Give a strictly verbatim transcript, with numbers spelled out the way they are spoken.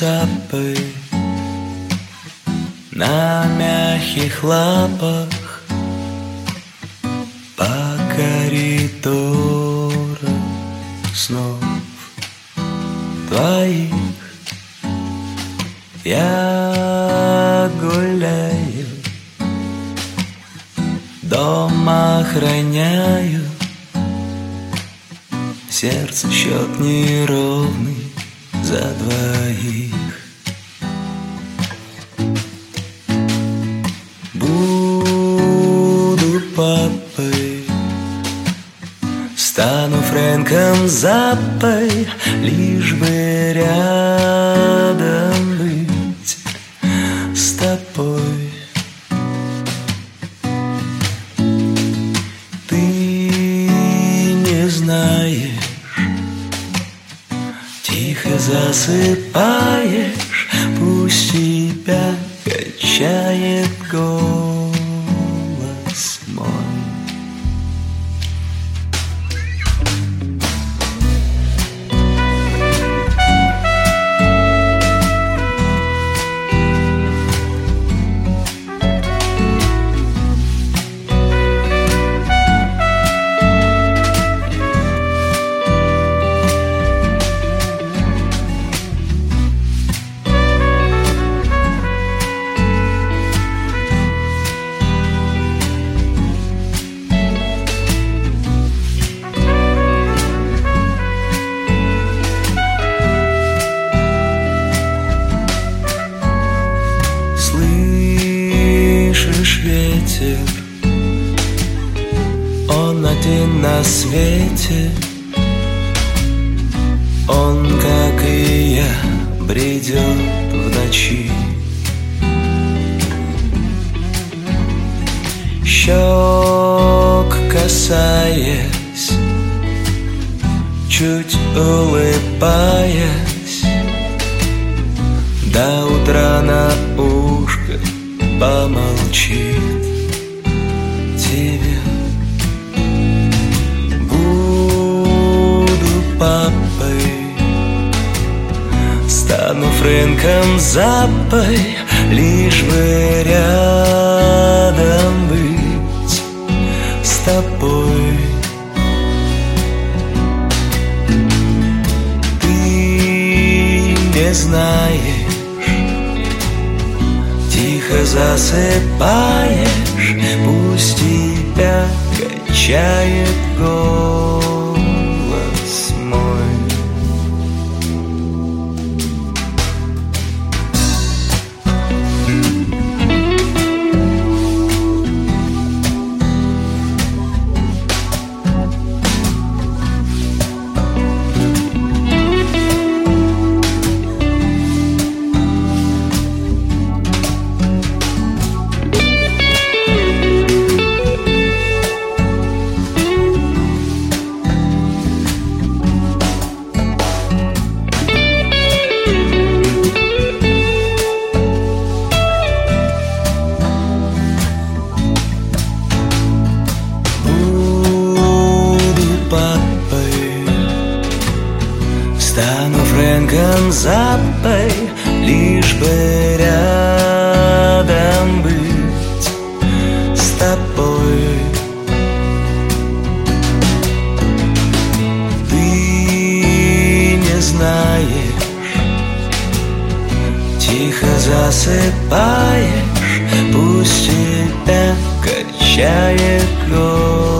цапай на мягких лапах по коридорам снов твоих. Я гуляю, дом охраняю, сердце счет неровный за двоих. Буду папой, стану Фрэнком Заппой, лишь бы рядом быть с тобой. Ты не знаешь, тихо засыпаешь, пусть тебя качает голос мой. Ветер, он один на свете, он, как и я, бредет в ночи. Щек касаясь, чуть улыбаясь, до утра на ушко помолчит тебе. Буду папой, стану Фрэнком Заппой, лишь бы рядом быть с тобой. Ты не знаешь, тихо засыпаешь, пусть тебя качает голос мой. Стану Фрэнком Заппой, лишь бы рядом быть с тобой. Ты не знаешь, тихо засыпаешь, пусть тебя качает голос.